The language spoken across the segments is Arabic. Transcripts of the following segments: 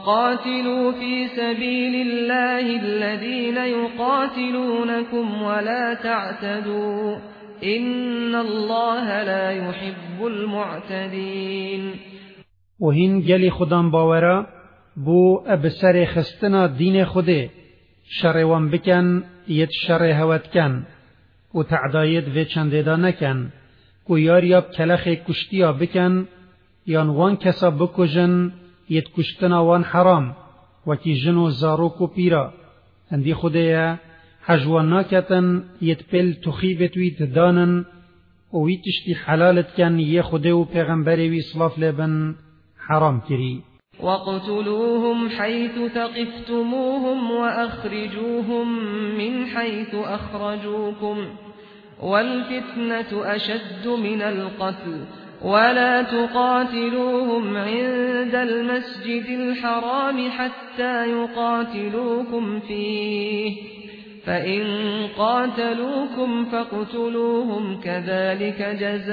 قاتلوا في سبيل الله الذين يقاتلونكم ولا تعتدوا إن الله لا يحب المعتدين. وهین گلی خودم باورا بو ابسر خستنا دین خوده شر وان بکن یت شر هوت کن و تعدایت و چندیدا نکن و یاریاب کلخ کشتیا بکن یان وان کسا بکجن یت کشتنا وان حرام وکی جنو زاروک و پیرا اندی خوده حجوان ناکتن یت پل تخیبت ویت دانن و ویتشتی حلالت کن یه خوده و پیغمبری وی صلاف لبن حرام کری. وَاقْتُلُوهُمْ حَيْثُ ثَقِفْتُمُوهُمْ وَأَخْرِجُوهُمْ مِنْ حَيْثُ أَخْرَجُوكُمْ وَالْفِتْنَةُ أَشَدُّ مِنَ الْقَتْلِ وَلَا تُقَاتِلُوهُمْ عِندَ الْمَسْجِدِ الْحَرَامِ حَتَّى يُقَاتِلُوكُمْ فِيهِ فَإِنْ قَاتَلُوكُمْ فَاقْتُلُوهُمْ كَذَلِكَ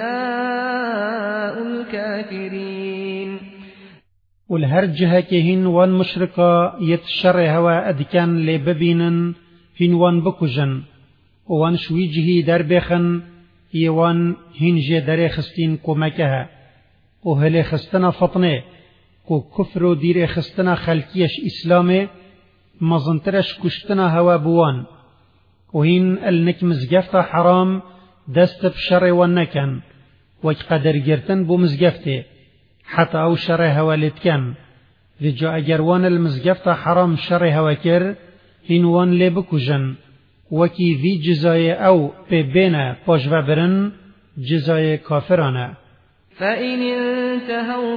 جَزَاءُ الْكَافِرِينَ. والهر جهة كهن وان مشركا يتشر هوا أدكان لببينن هن وان بكجن وان شويجه در بخن يوان هنجي در خستين كومكها وهل خستنا فطنه كو كفر دير خستنا خلقيش إسلامي مزنترش كشتنا هوا بوان وهن النكمزگفتا حرام دست بشر وانكن وقدر گرتن بو مزگفته حتى او شر هوالت كان رجا اگر وان المزگفتا حرام شر هواكر هن وان لبكجن وكي ذي جزاي او ببينا باجوا برن جزاي كافرانا. فإن انتهوا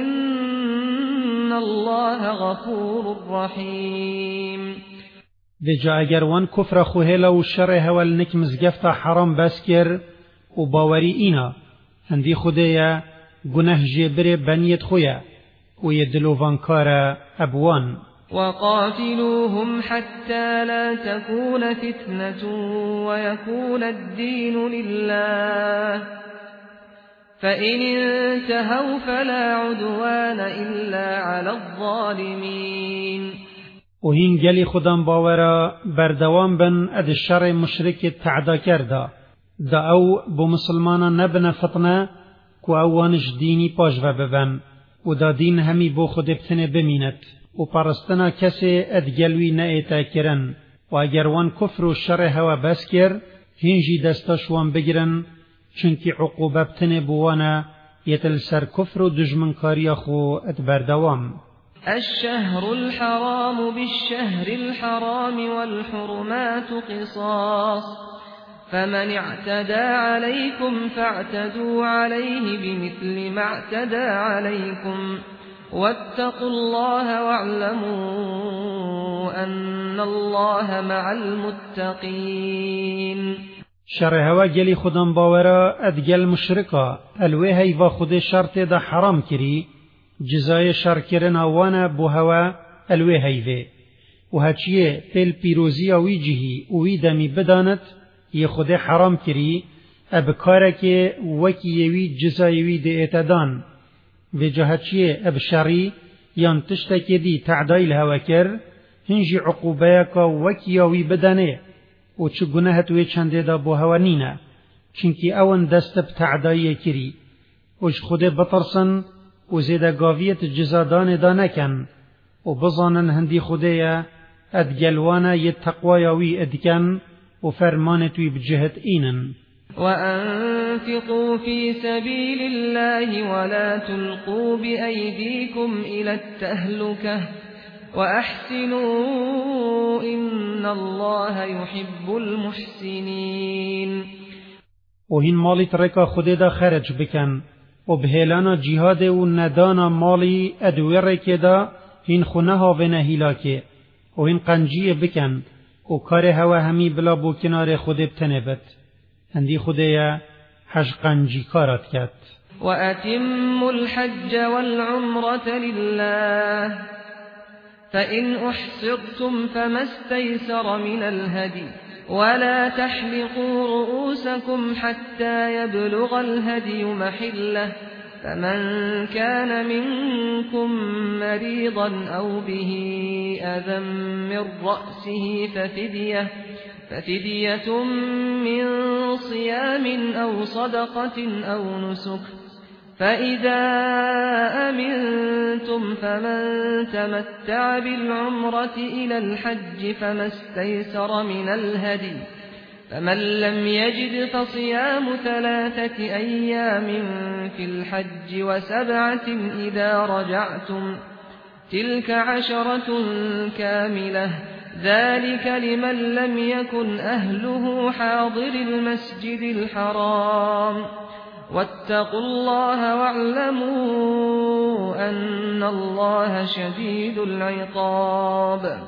فإن الله غفور رحيم. رجا اگر وان كفر خوهلا و شر هوال نك مزگفتا حرام بسكر و باوري اينا هندي خدايا گناه جبر بنیت خویا و یدلو وانکار ابوان. وقاتلوهم حتى لا تكون فتنة ويكون الدين لله فإن انتهوا فلا عدوان إلا على الظالمين. و هین گلی خودم باورا بردوام بن اد شر مشرک تعدا کرده دا او بو مسلمانا نبن فتنه کو اوانش دینی پاش و ببن و دا دین همی بو خود بتنه بمینت و پرستنا کسی ادگلوی نئیتا کرن و اگر وان کفر و شر هوا بس کر هنجی دستاش وان بگرن چنکی عقوبه بتنه بوانا یتل سر کفر و دجمنکاری خو اتبردوام. الشهر الحرام بالشهر الحرام والحرمات قصاص فمن اعتدى عليكم فاعتدوا عليه بمثل ما اعتدى عليكم واتقوا الله واعلموا أن الله مع المتقين. شر هوا گلی خودم باورا ادگل مشرکا الوه هیوا خود شرط دا حرام کری جزای شر کرن آوانا بو هوا الوه هیوه و هچیه پیل پیروزی وی جهی وی دمی بدانت یه خود حرام کری اب کاره که وکی یوی جزایوی ده اتدان و جهچیه اب شری یان تشتکی دی تعدایل هوا کر هنجی عقوبه که وکی یوی بدانه و چه گناهت وی چنده دا بو هوا نینه چنکی اون دست بتعدایی کری وش خود بطرسن و زیده گاویت جزادان دا نکن و بزانن هندی خوده ادگلوانا یه تقوایوی ادکن وفرمانتوي بجهة إينن. وأنفقوا في سبيل الله ولا تلقوا بأيديكم إلى التهلكة وأحسنوا إن الله يحب المحسنين. وهين مالي تركا خددا خرج بكن وبهلانا جهاد وندانا مالي أدوير كدا هين خنها ونهيلاك وهين قنجي بكن و کار هوا همی بلا بو کنار خود بتنبت هندی خودیا حج قنجی کارات کد. و اتموا الحج والعمرة لله فإن احصرتم فما استيسر من الهدي ولا تحلقوا رؤوسكم حتى يبلغ الهدي محله فمن كان منكم مريضا أو به أذى من رأسه ففدية من صيام أو صدقة أو نسك، فإذا أمنتم فمن تمتع بالعمرة إلى الحج فما استيسر من الهدي، فمن لم يجد فصيام 3 أيام في الحج و7 إذا رجعتم، تلك 10 كاملة، ذلك لمن لم يكن أهله حاضر المسجد الحرام. واتقوا الله واعلموا أن الله شديد العقاب.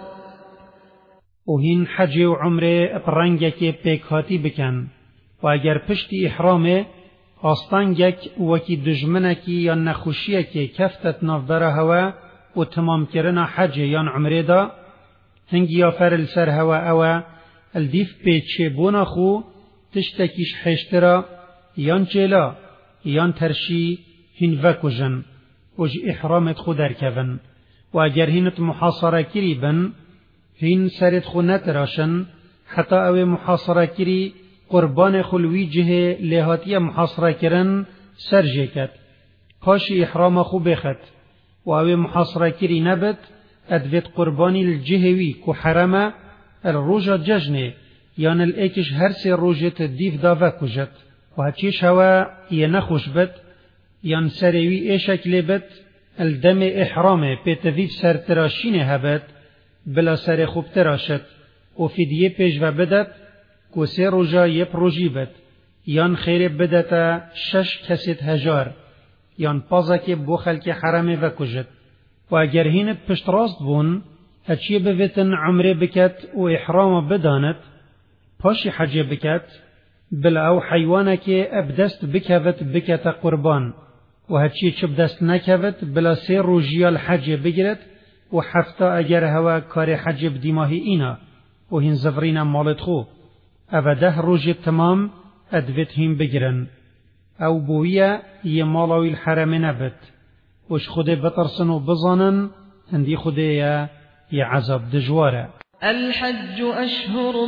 وهین حج و عمره پرنگک پیکاتی بکن و اگر پشتی احرامه آستانگک وکی دجمنکی یا نخوشیکی کفتت نافدار هوا و تمام کرنا حج یا عمره دا هنگی آفر السر هوا او الدیف پیچه بونا خو تشتکیش حشترا یان چلا یان ترشی هین وکجن وج احرامت خو درکون و اگر هینت محاصره کری بن هین سرت خو نتراشن حتی او محاصره کری قربان خلوی جه لحاتی محاصره کرن سر جکت پاشی احرام خو بخت و او محاصره کری نبت ادویت قربانی الجهوی کو حرمه الروجا ججنه یان الیکش هر سی روجت دیف داوه کجت و هچیش هوا یه نخوش بد یان سروی ایشک لبد الدم احرامه پیتویف سر تراشینه هبد بلا سر خوب تراشد و فدیه پیش و بدد کو 3 روزا یه پروژی بد یان خیر بدتا 6 کسیت هجار یان پازک بو خلک حرمه و کجت و اگر هینت پشت راست بون هچیه بویتن عمره بکت و احرام بدانت پاشی حجه بکت بلا او حیوانه که ابدست بکوت بکت قربان و هچیه چه بدست نکوت بلا 3 روزی الحج بگیرد و 7 اگر هوا کار حج بدیماهی اینا و هین زفرین مالت خو او 10 روزی تمام ادویت هین بگیرن او بویه یه مالاوی الحرم نبت وش خود بترسن و بزانن هندی خوده یه عذاب دجواره. الحج أشهر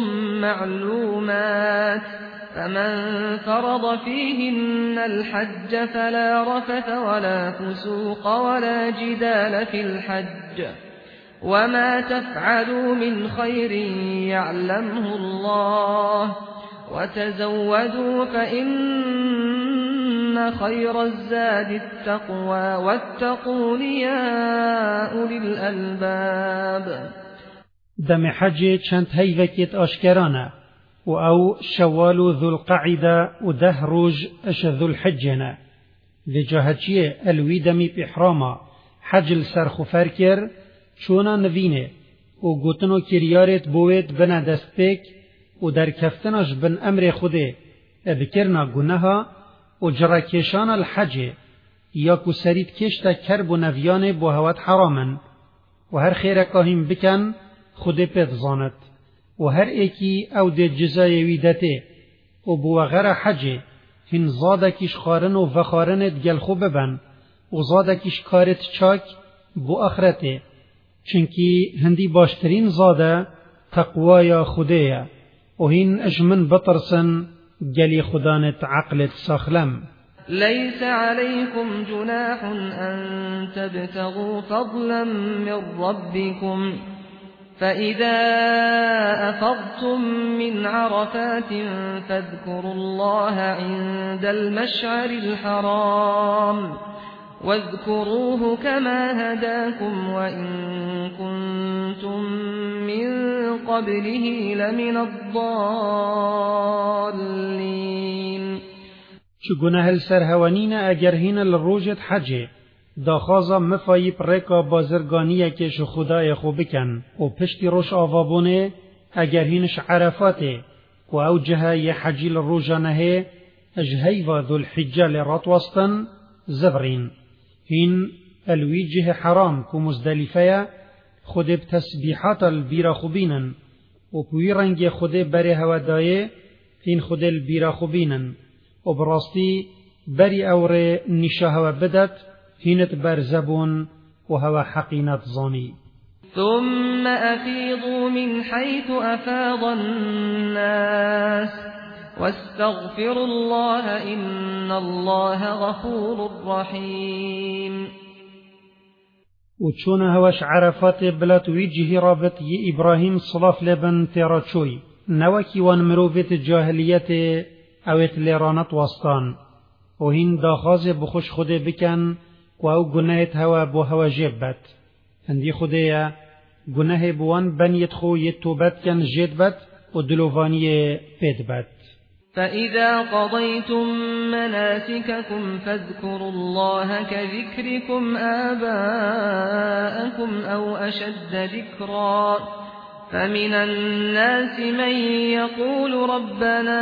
معلومات فمن فرض فيهن الحج فلا رفث ولا فسوق ولا جدال في الحج وما تفعلوا من خير يعلمه الله وتزودوا فإن خير الزاد التقوى واتقون يا أولي الألباب. دم حج چند هیوکیت آشکرانه و او شوال و ذو القعده و 10 روز اش ذو الحجنه و جاهچیه الوی دمی پیحراما حج السرخو فرکر چونا نوینه و گوتنو کریارت بوید بنا دست پیک و در کفتناش بن امر خوده بکرنا گناها و جراکشان الحج یا کو سرید کشتا کرب و نویان بو هوات حرامن و هر خیر کاهیم بکن خود پید زاند و هر ایکی او ده جزای ویدته و بو غیر حج هن زادکیش خارن و وخارنت گل خوب ببن و زادکیش کارت چاک بو آخرته چنکی هندی باشترین زاده تقوای خوده و هن اجمن بطرسن گلی خدانت عقلت ساخلم. ليس عليكم جناح أن تبتغوا فضلا من ربكم فإذا أفضتم من عرفات فاذكروا الله عند المشعر الحرام واذكروه كما هداكم وإن كنتم من قبله لمن الضالين. چو گناه السرهوانین اگر هین الروجت حجه داخازا مفایب رکا بازرگانیه که شو خدای خو بکن و پشتی روش آوابونه اگر هینش عرفاته و او جهه یه حجی الروجانه اجهی و ذو الحجه لرات وسطن زبرین هین الوی جه حرام کو مزدلفه خود بتسبیحات البیرا خوبینن و پوی رنگ خود بره هوا دایه هین خود البیرا خوبینن و براستی بری اوره نشاهو بدت هینت برزبون و هوا حقینت ظانی. ثم أفيضوا من حيث أفاض الناس واستغفروا الله إن الله غفور رحيم. و چون هوش عرفات بلات ویجهی رابط ی ابراهیم صلاف لبن تیرا چوی نوکی وان مروفت جاهلیت اویت لیرانت وستان و هین داخاز بخوش خوده بکن و او گناهت هوا بو هوا جیب بد هندی خوده گناه بوان بنیت خو ی توبت کن جید بد و دلووانی پید بد. فإذا قضيتم مناسككم فاذكروا الله كذكركم آباءكم أو أشد ذكرا فمن الناس من يقول ربنا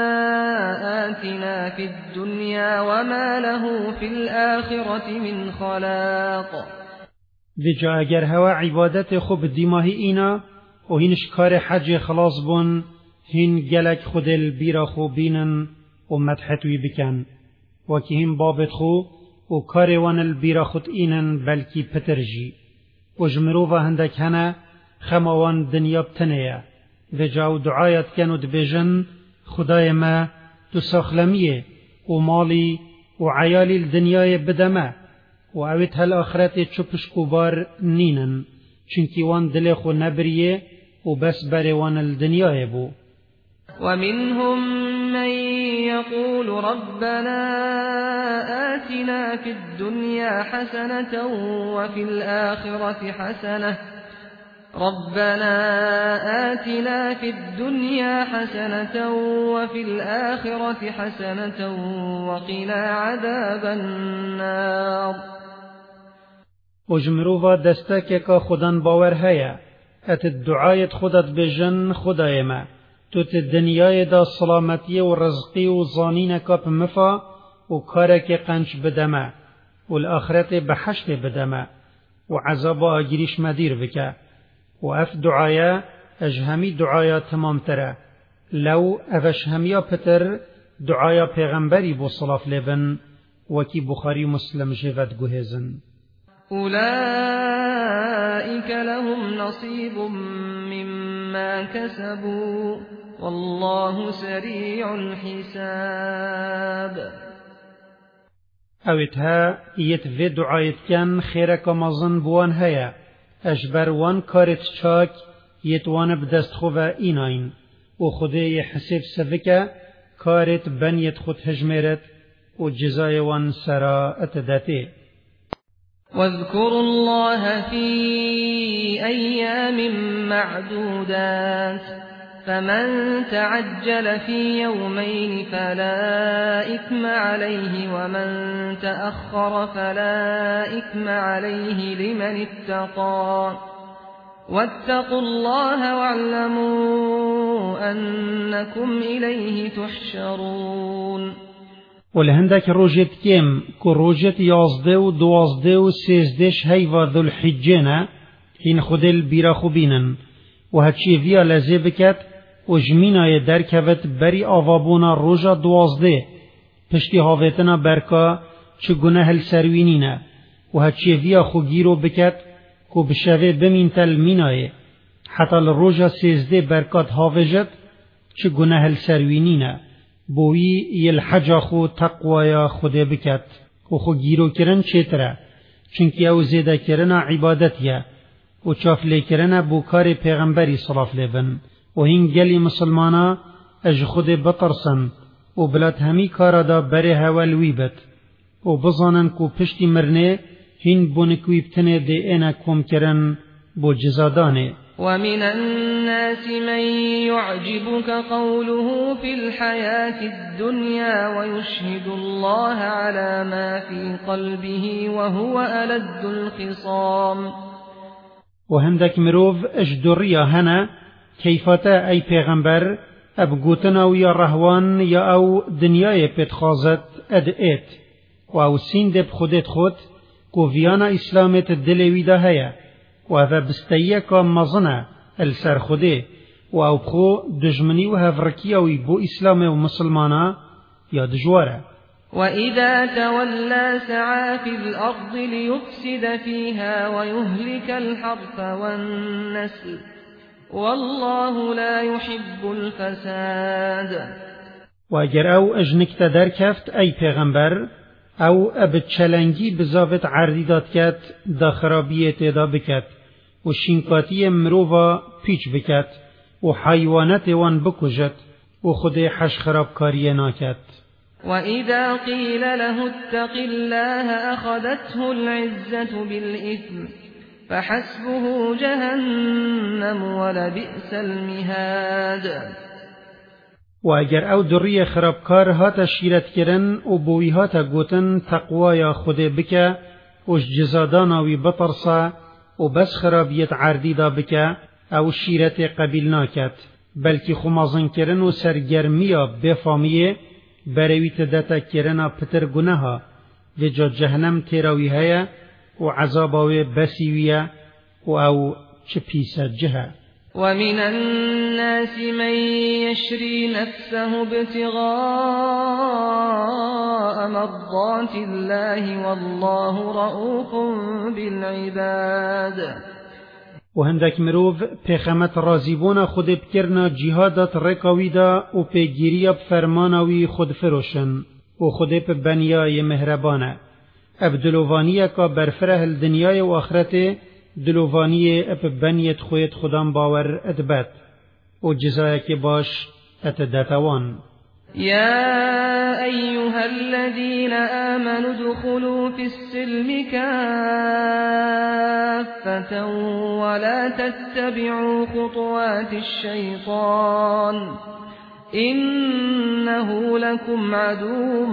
آتنا في الدنيا وما له في الآخرة من خلاق. دیجا اگر هوا عبادت خوب دیماهی اینا و هینش کار حج خلاص بون هین گلک خود البیرا خو بینن و مدحتوی بکن و که هین بابت خو و کار وان البیرا خود اینن بلکی پترجی و جمرو و هندک هنه خماوان دنیا بتنیه و جاو دعایت کن و دبیجن خدای ما تو ساخلمیه و مالی و عیالی الدنیای بدمه و اویت هل آخرت چپش کوبار نینن چنکی وان دل خو نبریه و بس بر وان الدنیای بو. ومنهم من يقول ربنا آتنا في الدنيا حسنة وفي الآخرة حسنة ربنا آتنا في الدنيا حسنة وفي الآخرة حسنة وقنا عذاب النار. وجمروفا دستك کا خودن باور هيا ات الدعایت خودت بجن خدای ما تو ت دنیای دا سلامتی و رزقی و زانین کپ مفا و کارک قنچ بدمه و الاخرت بحشت بدمه و عذاب آگیریش مدیر بکه و اف دعایا اجهمی دعایا تمام تره لو افش همیا پتر دعایا پیغمبری بو صلاف لبن وکی بخاری مسلم جود گوهزن. أولئك لهم نصيب مما كسبوا والله سريع الحساب. اویتها ایت وی دعایت کن خیرک مازن بوان هیا اجبر وان کارت چاک یت وان بدست خواه ایناین و خوده حسیب سفکه کارت بنیت خود هجمیرت و جزای وان سرا اتداته. واذكروا الله في أيام معدودات فمن تعجل في يومين فلا إثم عليه ومن تأخر فلا إثم عليه لمن اتقى واتقوا الله واعلموا أنكم إليه تحشرون. ولهندك روجت كم كروجت يازده و دوازده و سيزدش هيوا ذو الحجينا هين خدل بيرا خوبينن و هچي فيا لزي بكت و جمينا دركبت بري آوابونا روجا دوازده پشتی هاوتنا بركا چه گناه السروينينا و هچي فيا خوگيرو بكت كو بشوه بمين تل ميناي حتى الروجا سيزده بركات هاوجت چه گناه السروينينا بوی یل حج خو تقوی خود بکت و خو گیرو کرن چتره چونکی او زیده کرن عبادتیه و چافلی کرن بو کار پیغمبری صلاف لبن و هین گلی مسلمانا اج خود بطرسن و بلاد همی کارا دا بره هولوی بد و بزانن کو پشتی مرنه هین بونکوی بتنه ده اینا کم کرن بو جزادانه. ومن الناس من يعجبك قوله في الحياة الدنيا ويشهد الله على ما في قلبه وهو ألد الخصام. وهندك مروف اجدريا هنا كيفتا اي پیغمبر ابگوتنا و یا رهوان یا او دنیای پتخازت ادئت و او سیندب خودت خود کو ویانا اسلامت دلوی ده هیا و هذا بستيك مظنة السر خده و او بخو دجمني و هفركي او بو اسلام و مسلمانا یا دجواره وإذا تولى سعى في الأرض ليفسد فيها ويهلك الحرث والنسل والله لا يحب الفساد. واگر او اجنک تدر کفت ای پیغمبر او ابد چلنگی بزاوت عردی داد کت دا خرابیت دا بکت و شینکاتی مروفا پیچ بکت و حیوانت وان بکجت و خود حش خرابکاری ناکت. وإذا قيل له اتق الله أخذته العزة بالإثم فحسبه جهنم ولبئس المهاد. و اگر او دری خرابکار هات شیرت کرن و بوی هات گوتن تقوای خود بکه و جزاداناوی بطرسا و بس خرابیت عردی دا بکه او شیرت قبیل ناکت بلکی خمازن کرن و سرگرمیا بفامیه برویت دتا کرنا پتر گناها و جا جهنم تیراوی هیا و عذاباوی بسیویه و او چه پیس جهه. ومن الناس من يشري نفسه ابتغاء مرضات الله والله رؤوف بالعباد. و هندک مروف پیغمت رازیبونا خود بکرنا جهادت رکاویدا و پیگیری بفرماناوی خود فروشن و خود ببنیای مهربانه اب دلووانیه که برفره الدنیای و آخرت دلووانیه اب بنیت خویت خودم باور ادبت و جزایه که باش اتدتوان. يا أيها الذين آمنوا ادخلوا في السلم كافة ولا تتبعوا خطوات الشيطان إنه لكم عدو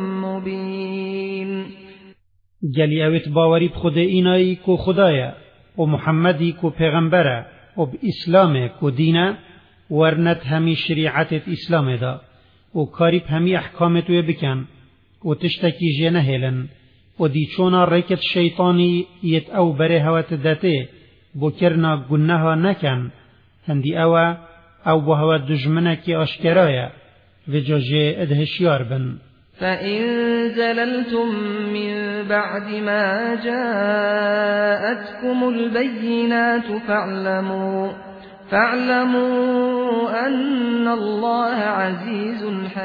مبين. گلی اویت باوری بخود اینایی کو خدایه و محمدی کو پیغمبره و بإسلامه کو دینه ورنت همی شریعتت اسلام دا و کاریب همی احکامتوی بکن و تشتکی جه نهیلن و دیچونا ریکت شیطانی یت او بره هوت داته بو کرنا گناها نکن هندی او بو هوت دجمنکی اشکرایه و جاجه ادهشیار بن. فإن زللتم من بعد ما جاءتكم البينات فاعلموا أن الله عزيز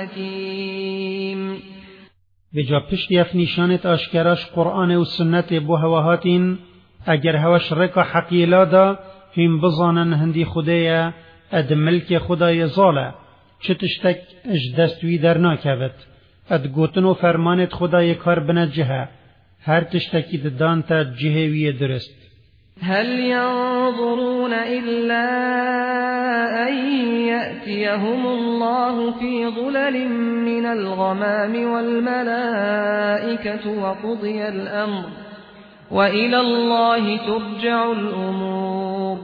حكيم. بجا پشتی اف نشانت آشکراش قرآن و سنت بو هواهاتین اگر هواش رکا حقیلا دا هم بزانن هندی خدایا اد ملک خدای زاله چه تشتک اجدستوی در ناکبت اد گوتن و فرمانت خدای کار بنا جهه هر تشتکی دان تا جهوی درست. هل ينظرون إلا أن يأتيهم الله في ظلل من الغمام والملائكة وقضي الأمر وإلى الله ترجع الأمور.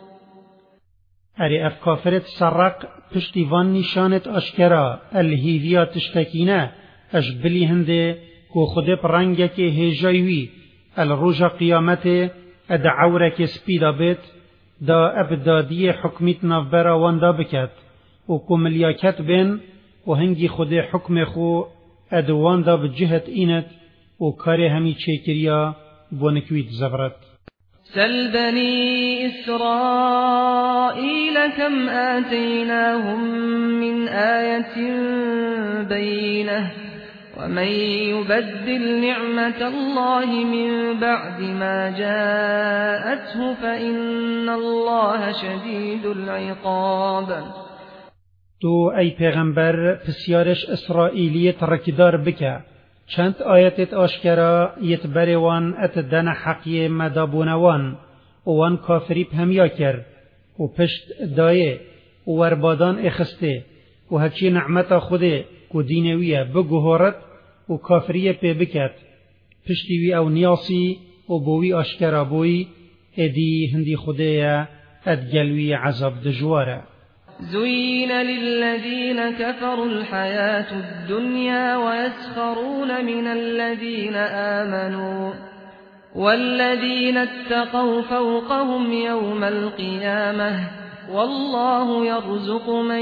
اری اف کافرت سرق پشتی وان نشانت اشکرا الهیویا تشتکینه اش بلی هنده کو خود پرنگه که هجایوی الروژ قیامت اد عورک سپیدا بیت دا ابدادی حکمیت نفبرا واندا بکت و کملیاکت بین و هنگی خود حکم خو اد واندا بجهت اینت و کار همی چیکریا بونکویت زفرت. سل بني إسرائيل كم آتيناهم من آية بينة ومن يبدل نعمة الله من بعد ما جاءته فإن الله شديد العقاب. تو ای پیغمبر پسیارش اسرائیلیت رکدار بکه چند آیتت آشکرا یتبری وان اتدن حقی مدابونوان و وان کافری پهمیا کرد و پشت دایه و وربادان اخسته و هچی نعمت خوده کو دینویه بگوهارت و کافریه پی بکت پشتیوی او نیاسی و بوی آشکرا بوی ادی هندی خوده ادگلوی عذاب دجواره. زين للذين كفروا الحياة الدنيا ويسخرون من الذين آمنوا والذين اتقوا فوقهم يوم القيامة والله يرزق من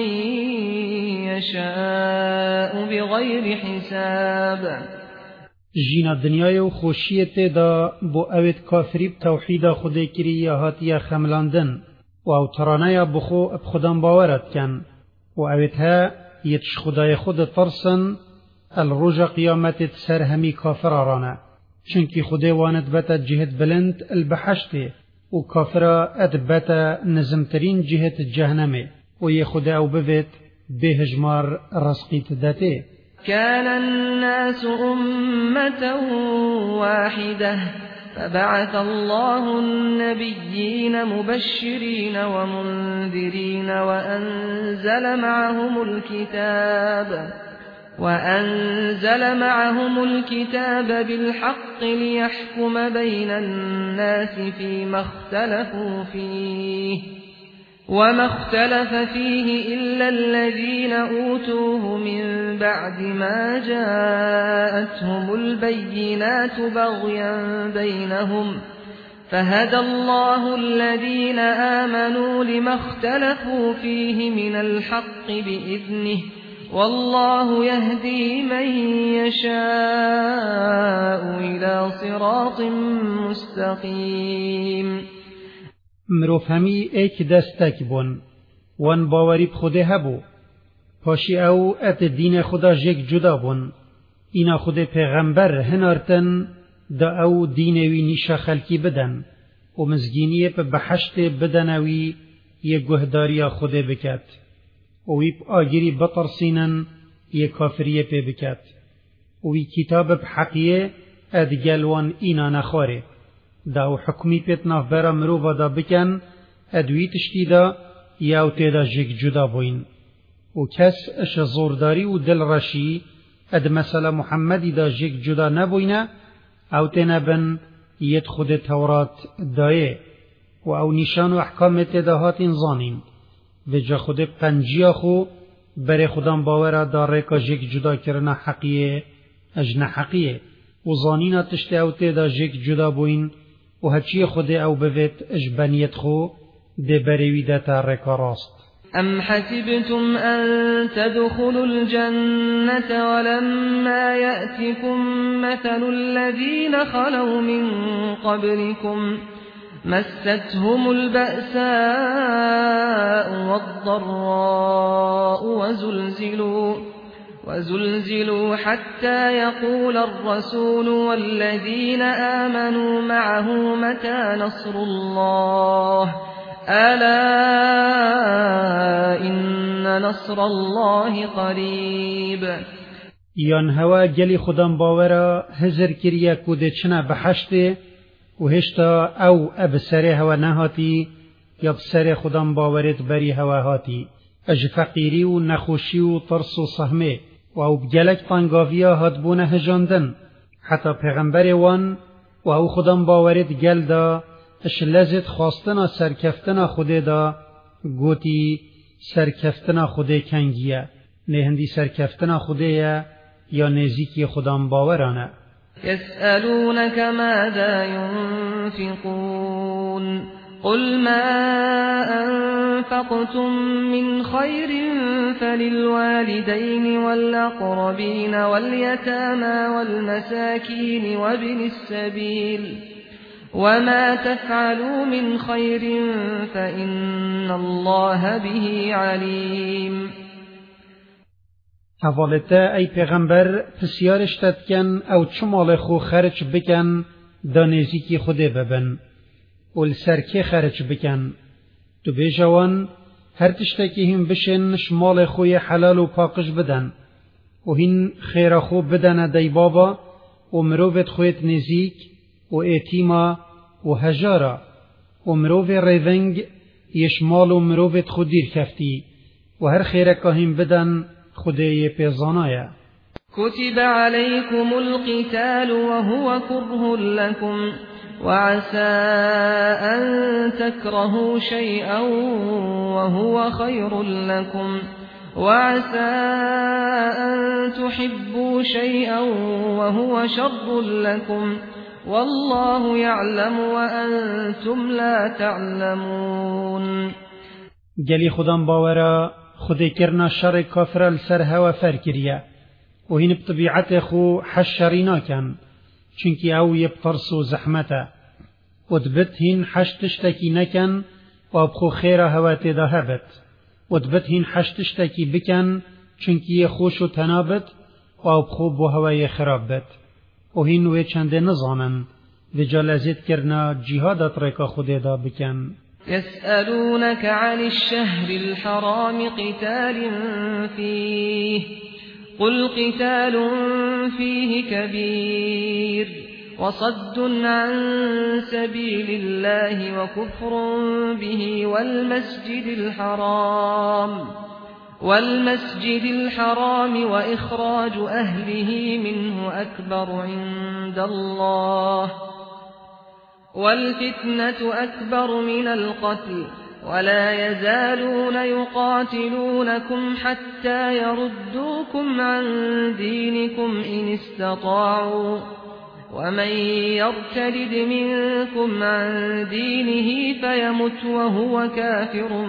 يشاء بغير حساب. جینا دنیای و خوشیت دا بو اوید کافری بتوحید خود کری یا هاتی خملاندن و او ترانه بخو اب خودم باورت کن و اوید ها یتش خدای خود ترسن الروج قیامت سر همی کافر رانه چونکی خدای واند بتا جهت بلند البحشته و کافر ادبتا نزمترین جهت جهنمه و یه خدا او بوید به هجمار رزقیت داته. كان الناس أمة واحدة فبعث الله النبيين مبشرين ومنذرين وأنزل معهم الكتاب بالحق ليحكم بين الناس فيما اختلفوا فيه وما اختلف فيه إلا الذين أوتوه من بعد ما جاءتهم البينات بغيا بينهم فهدى الله الذين آمنوا لما اختلفوا فيه من الحق بإذنه والله يهدي من يشاء إلى صراط مستقيم. مروف همی ایک دستک بون وان باوری بخوده هبو پاشی او ات دین خدا جک جدا بون اینا خود پیغمبر هنارتن دا او دینوی نیشا خلکی بدن و مزگینی پا بحشت بدنوی یه گهداری خوده بکت و وی پا آگیری بطرسینن یه کافریه پی بکت و وی کتاب بحقیه ادگلوان اینا نخواره دا و حکمی پیت نافبرا مروفا دا بکن ادوی تشتی دا یا او تیدا جک جدا بوین و کس اش زورداری و دل رشی اد مثلا محمدی دا جک جدا نبوینه او تینا بن ید خود تورات دایه و او نشان و احکام تیدا هات انزانین و جا خود پنجیا خو بر خودم باور داره که جک جدا کرنا حقیه اجن حقیه و زانینا تشتی او تیدا جک جدا بوین و هچی خود او بوید اجبانیت خو ده بروی ده تارک راست. أم حسبتم أن تدخلوا الجنة ولما يأتكم مثل الذين خلوا من قبلكم مستهم البأساء والضراء وزلزلوا حتى يقول الرسول والذين آمنوا معه متى نصر الله ألا إن نصر الله قريب. یان هوا گلی خودم باورا هزر کریا کوده چنا بحشته و هشتا او ابسره هوا نهاتی یا بسره خودم باورت بری هوا هاتی اج فقیری و نخوشی و ترس و صحمه و او بگلک تنگاویا هات بونه هجاندن حتی پیغمبر وان و او خودم باورت گل دا اش لذت خواستنا سرکفتنا خوده دا گوتی سرکفتنا خوده کنگیه نه هندی سرکفتنا خوده یا نزیکی خودم باورانه. يسألونك ماذا ينفقون قل ما أنفقتم من خير فللوالدين والأقربين واليتامى والمساكين وابن السبيل وما تفعلوا من خير فإن الله به عليم. حوالتا ای پیغمبر پسیارش تدکن او چمال خو خرچ بکن دانیزی کی خوده ببن و لسرکی خرچ بکن تو بیجوان هر تشتکی هم بشن شمال خوی حلال و پاقش بدن و هین خیر خو بدن دی بابا و مروفت خویت نزیک و ایتیما و هجارا و مروف ریونگ یشمال و مروفت خود دیر کفتی و هر خیرکا هم بدن خدای پیزانایا. كتب عليكم القتال وهو كره لكم وعسى أن تكرهوا شيئا وهو خير لكم وعسى أن تحبوا شيئا وهو شر لكم والله يعلم وأنتم لا تعلمون. گلی خودم باورا خود کرنا شر کافر لسر هوا فر کریه و هین بطبیعت خو حشری ناکن چونکی او یبترس و زحمته و دبت هین حشتشتکی نکن و بخو خیر هوا تیدا هبت و دبت هین حشتشتکی بکن چونکی خوش و تنابت و بخو بو هوای خراب بت و هین وی چنده نزانن و جالزید کرنا جهاد طریق خود دا بکن. يسألونك عن الشهر الحرام قتال فيه قل قتال فيه كبير وصد عن سبيل الله وكفر به والمسجد الحرام وإخراج أهله منه أكبر عند الله والفتنة أكبر من القتل ولا يزالون يقاتلونكم حتى يردوكم عن دينكم إن استطاعوا ومن يرتد منكم عن دينه فيمت وهو كافر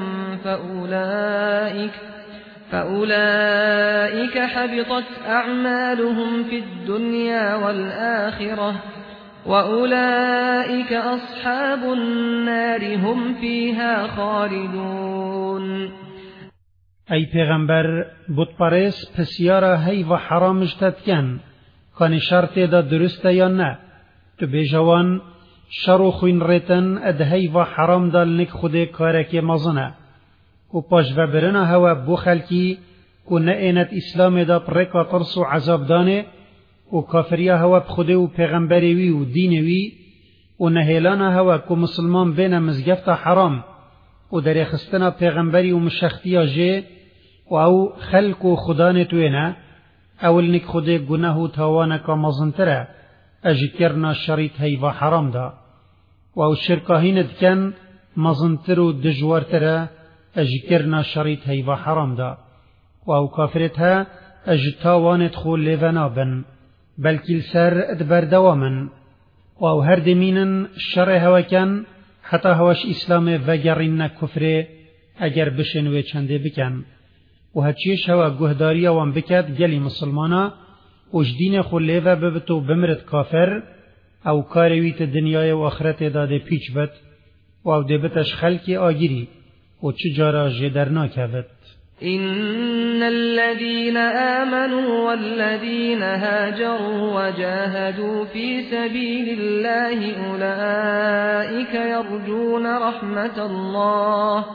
فأولئك حبطت أعمالهم في الدنيا والآخرة وأولئك أصحاب النار هم فيها خالدون. ای پیغمبر بتپرس پسیارا هی و حرامش تدکن کانی شرط دا درسته یا نه تو بیجوان شر خوین ریتن اد هی و حرام دال نک خود کارک مزنه و پاش و برنا هوا بو خلکی که نه اینت اسلام دا پرکا ترس و عذاب دانه و کافریا هوا بخوده و پیغمبری وی و دین وی و نهیلانا هوا که مسلمان بین مزگفت حرام و در خستنا پیغمبری و مشختیا جه و او خلق و خدان توینا اول نک خوده گناه و تاوانکا مزنتره اجکرنا شریط هی و حرام دا و او شرکاهین دکن مزنتر و دجوارتره اجکرنا شریط هی و حرام دا و او کافرت ها اجتاوانت خو لیونا بن بلکل سر ادبر دوامن و او هر دمینن شر هوا کن حتی هواش اسلام وگرین کفره اگر بشن و چنده بکن و هچیش هوا گهداری وان بکد گلی مسلمانا و جدین خو لیوه ببتو بمرد کافر او کارویت دنیای و آخرت داده پیچ بد و او دبتش خلق آگیری و چجارا جدرنا کبت. إن الذين آمنوا والذين هاجروا وجاهدوا في سبيل الله أولئك يرجون رحمة الله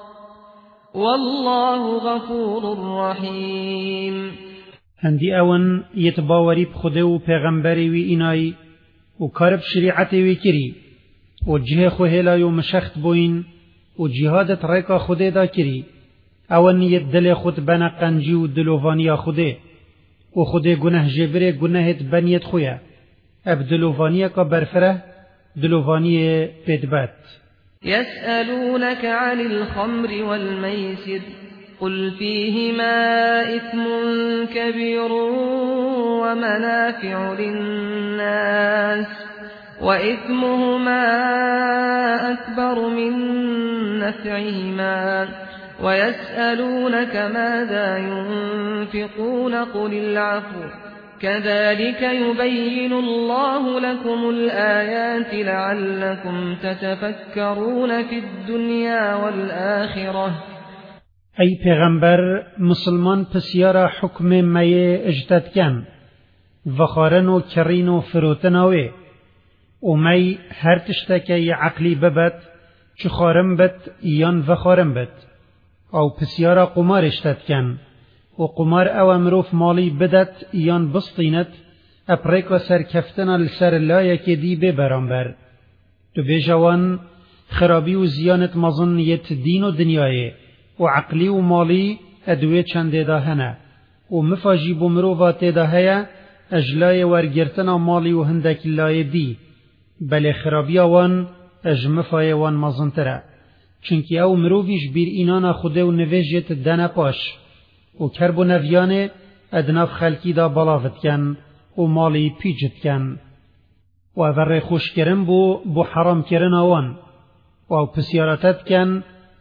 والله غفور رحيم. هندی اون یتباوری بخوده و پیغمبری وی اینای و کارب شریعتی وی کری و جه خو هلای و مشخت بوین و جهادت ریکا خوده دا کری اون نیت دل خود بنا قنجی و دلووانی خوده و خوده گناه جبره گناهت بنیت خویا اب دلووانی کا برفره دلووانی پیدبت. يسألونك عن الخمر والميسر قل فيهما إثم كبير ومنافع للناس وإثمهما أكبر من نفعهما ويسألونك ماذا ينفقون قل العفو كذلك يبين الله لكم الآيات لعلكم تتفكرون في الدنيا والآخرة. ای پیغمبر مسلمان پسیارا حکم میه اجتد کن وخارن و کرین و فروتناوی و می هر تشتکی عقلی ببت چو خارم بت یان وخارم بت او پسیارا قمار اجتد کن و قمار او مروف مالی بدت یان بسطینت اپریکا سرکفتنا لسر لایک دی ببرانبر تو بیجوان خرابی و زیانت مظنیت دین و دنیای و عقلی و مالی ادوی چنده دا هنه و مفاجی بمروفات دا هیا اجلای ورگرتنا مالی و هندک لای دی بله خرابی وان اجمفای وان مظنتره چونکی او مروفیش بیر اینانا خوده و نویجت دنه پاش و کرب و نویانه ادناف خلکی دا بلاوت کن و مالی پیجت کن و اول خوش کرن بو حرام کرن آوان و او پسیارتت کن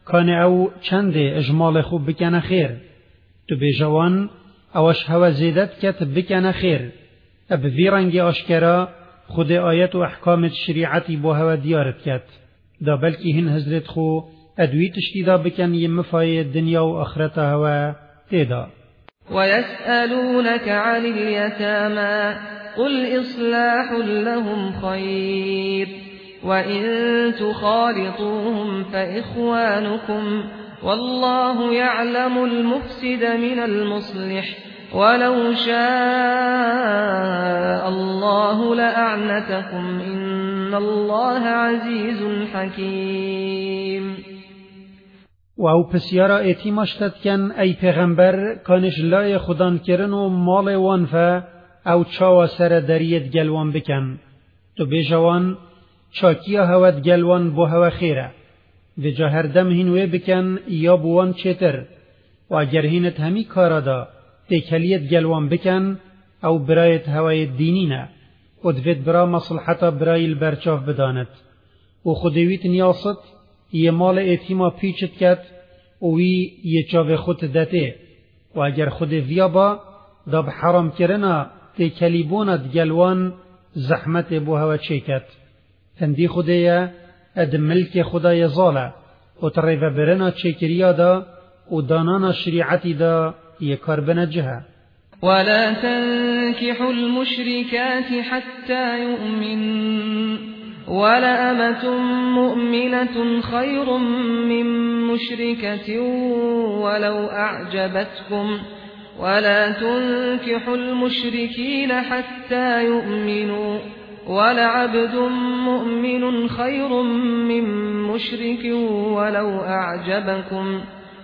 كان او چند اجمال خوب بکن خیر تو بجوان اوش هوا زیدت کت بکن خیر اب ویرنگ آشکرا خود آیت و احکام شریعتی با هوا دیارت کت دا بلکی هن حضرت خو ادوی تشتیدا بکن یم مفای دنیا و آخرت هوا تیدا. ويسألونك عن اليتامى قل إصلاح لهم خير وإن تخالطوهم فإخوانكم والله يعلم المفسد من المصلح ولو شاء الله لأعنتكم إن الله عزيز حكيم. و او پسیارا ایتیماشتد کن ای پیغمبر کانش لای خودان کرن و مال وانفا او چاوا سر دریت گلوان بکن تو بجوان چاکیا هود گلوان بو هوا خیره و جا هر دم هینوی بکن یا بوان چیتر و اگر هینت همی کارا دا تکلیت گلوان بکن او برایت هوای دینی نه و دوید برا مصلحتا برای البرچاف بداند و خودویت نیاست یه مال ایتیما پیچت کت و وی یه چاوه خود دته و اگر خود ویا با دا بحرام کرنا تی کلیبونت گلوان زحمت بو هوا چیکت هندی خودیا اد ملک خدای زاله و تریو برنا چیکریا دا و دانانا شریعتی دا یه کار بنجه. ولا تنكحوا المشركات حتى يؤمنوا ولأمة مؤمنة خير من مشركة ولو أعجبتكم ولا تنكحوا المشركين حتى يؤمنوا ولعبد مؤمن خير من مشرك ولو أعجبكم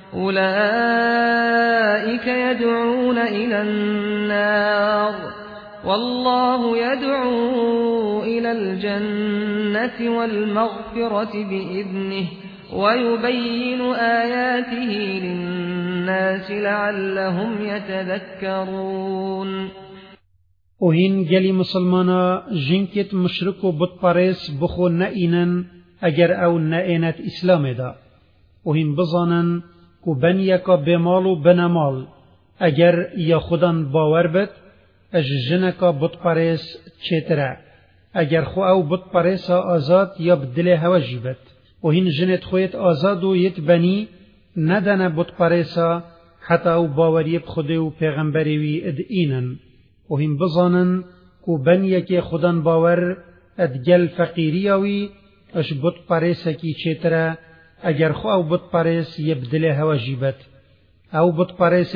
أولئك يدعون إلى النار والله يدعو إلى الجنة والمغفرة بإذنه ويبين آياته للناس لعلهم يتذكرون. و هین گلی مسلمانا جنکت مشرک و بت پرس بخو نئینن اگر او نئینت اسلام دا و هین بزانن که بن یکا بمال و بنمال اگر یا خودان باور بد اج جنکا بت پرس چیتره اگر خو او بت پرس آزاد یا بدل هوا جیبت و هین جنت خویت آزاد و یت بنی ندن بت پرس حتی او باوری بخوده و پیغمبری وی ادئینن و هم بزانن کو بن یکی خودان باور ادگل فقیریاوی اش بت پرس کی چیتره اگر خو او بت پرس یبدل هوا جیبت او بت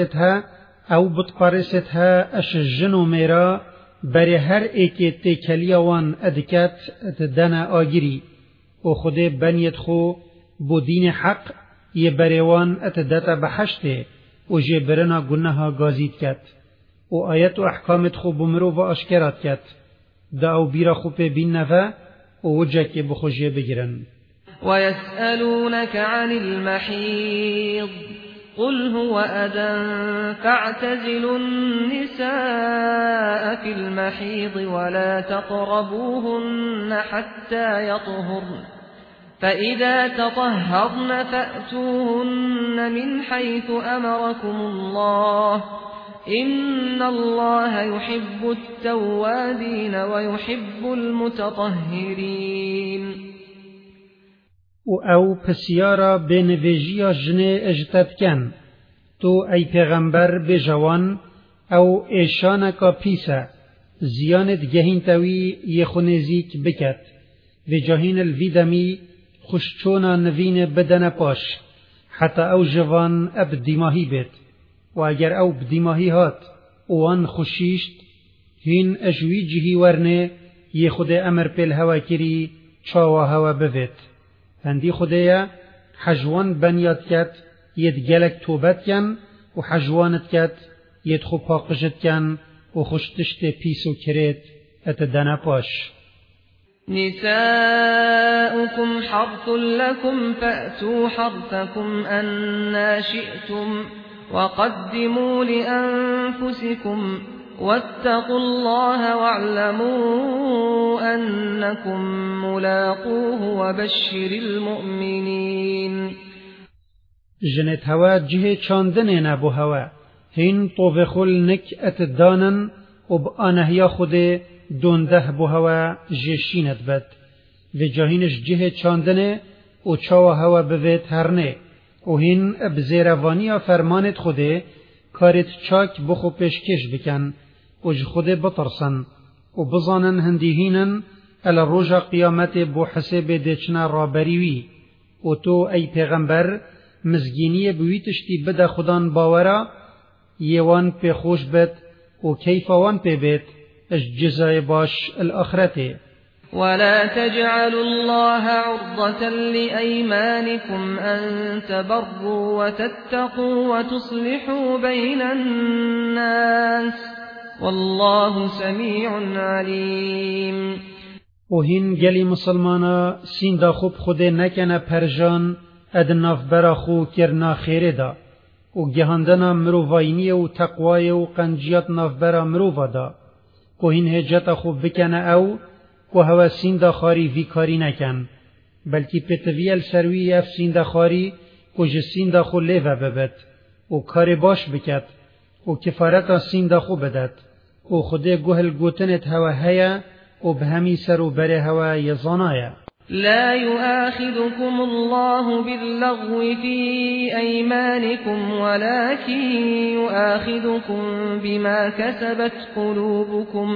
پرست ها اش جنو میرا بری هر ایکی تکلیوان ادکت اتدن آگیری و خود بنیت خو بو دین حق یه بریوان اتدت بحشته و جبرنا گناها گازید کت و آیت و احکامت خو بمرو و اشکرات کت دا او بیرا خو پی بین نفا و وجه که بخوشی بگیرن. ويسألونك عن المحيض قل هو أذى فاعتزلوا النساء في المحيض ولا تقربوهن حتى يطهرن فإذا تطهرن فأتوهن من حيث أمركم الله إن الله يحب التوابين ويحب المتطهرين. و او پسیارا بنویجیا جنه اجتد کن تو ای پیغمبر بجوان او ایشانکا پیسا زیانت گهین تاوی یخونزیک بکت و جاهین الویدمی خوشچونا نوین بدن پاش حتی او جوان اب دیماهی بید و اگر او بدیماهی هات وان خوشیشت هین اجوی جهی ورنه یه خود امر پیل هوا کری چاوا هوا بوید هندی خودیا حجوان بنیاد کت ید گلک توبت کن و حجوانت کت ید خوب پاقشت کن و خوشتشت پیسو کرید اتدنا پاش. نساؤكم حرث لكم فأتوا حرثكم أنا شئتم وقدموا لأنفسكم واتقوا الله واعلموا أنكم ملاقوه وبشر المؤمنين. جنت هوا جه چاندن نبو هوا هین طوفخل نک اتدانن و بآنهیا خود دونده بو هوا جشینت بد و جاهینش جه چاندنه و چاو هوا بوید هرنه و هین بزیروانیا فرمانت خوده کارت چاک بخو پیشکش بکن و ج خوده بطرسن و بزانن هندیهینن الا روژا قیامت بو حساب دیچنا رابریوی و تو ای پیغمبر مزگینی بویتشتی بده خودان باورا یوان پی خوش بد و کیفوان پی بید اش جزای باش الاخرته. ولا تجعلوا الله عرضة لأيمانكم أن تبروا وتتقوا وتصلحوا بين الناس والله سميع عليم. وهين جلي مسلمانا سين دا خوب خوده نکنه پرجان ادناف برا خو کرنا خیره دا و گهاندنا مروفاینی و تقوای و قنجیات ناف برا مروفا دا وهين هجتا خوب بکنه او و هوا سین دا خاری وی کاری نکن بلکی پتویل سروی اف سین دا خاری و جسین دا خو لیوه ببد و کار باش بکد و کفارتا سین دا خو بدد و خوده گوهل گوتنت هوا هیا و بهمی سر و بره هوا یزانایا. لا يؤاخذكم الله باللغو في أيمانكم ولكن يؤاخذكم بما كسبت قلوبكم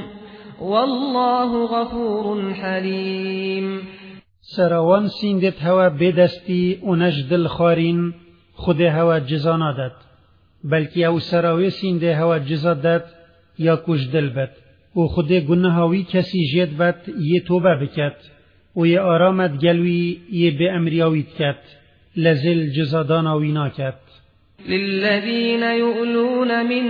والله غفور حليم. سراوان سیندت هوا بدستی و نجدل خارین خود هوا جزا نداد بلکه او سراوی سینده هوا جزا داد یا کجدل بد و خود گناهاوی کسی جد بد یه توبه بکد و یه آرامت گلوی یه به امریاویت کد لزل جزا داناوی ناکد. للذين يؤلون من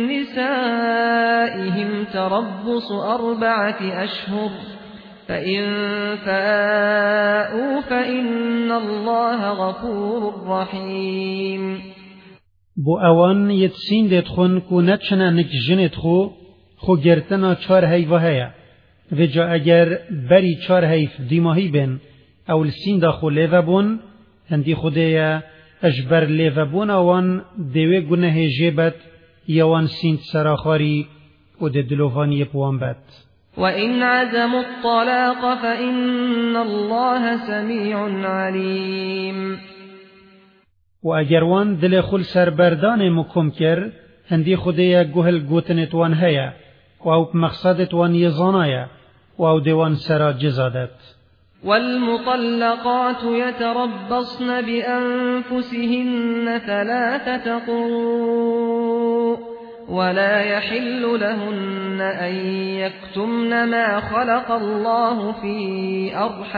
نسائهم تربص 4 أشهر فإن فاءوا فإن الله غفور رحيم. بو اوان یتسین دت خون کو نچنا نک جنت خو گرتنا 4 هیوه هیا و جا اگر بری 4 هیف دیماهی بین اول سین دا خو لیوه بون هندی خوده اجبر لیوه بون اوان دوی گناه جیبت یوان سین سراخاری و ده دلوفانی پوان بد. وإن عزموا الطلاق فإن الله سميع عليم. و اگر وان دل خل سربردان مکم کر هندی خوده گوهل گوتنت وان هیا و او مقصدت وان یزانایا و او دیوان سرا جزادت. والمطلقات يتربصن بأنفسهن 3 قروء ولا يحل لهن أن يكتمن ما خلق الله في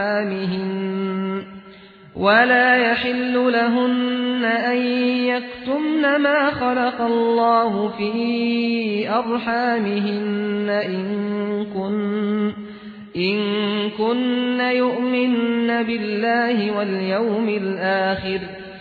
أرحامهن إن كن يؤمن بالله واليوم الآخر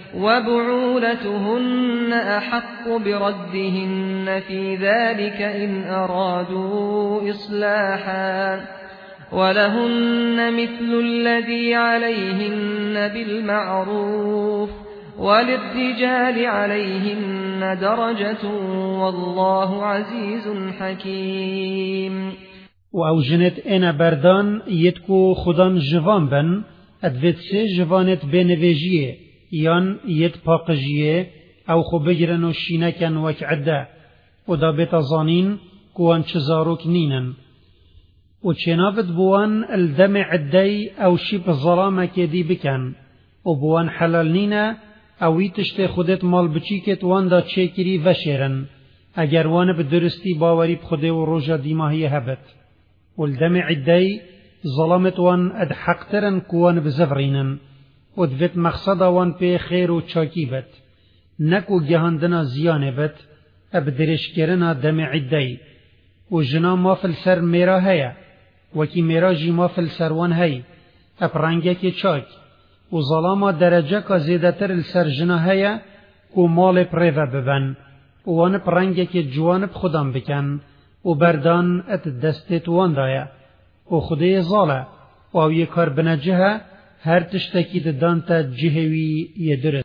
وبعولتهن أحق بردهن في ذلك إن أرادوا إصلاحا ولهن مثل الذي عليهن بالمعروف وللرجال عليهن درجة والله عزيز حكيم. و او جنت اینا بردان یدکو خودان جوان بن ادوید 3 جوانت بینویجیه یان ید پاقجیه او خو بگرن و شینکن وک عده و دا بیتا زانین کوان چزاروک نینن و چنافت بوان الدم عدی او شیب ظلامه که دی بکن و بوان حلال نینه اوی تشت خودت مال بچیکت وان دا چیکری وشیرن اگر وان بدرستی باوری بخوده و روژا دیماهی هبت والدم عدي ظلمت وان اد حقترن كوان بزفرينن ودفت مقصدا وان پی خیر و چاکی بد نکو جهاندنا زیانه بد ابدرش کرنا دم عدي و جنا مافل سر میرا هیا وکی میرا جی مافل سر وان هی اپرنگه که چاک و ظلاما درجه که زیدتر السر جنا هیا و مال پریوه ببن وان پرنگه که جوانب خودم بکن و بردان ات دستت وان دایا و خدای زاله و او یک کار بنجه هر تشتکی دانتا جهوی یه درست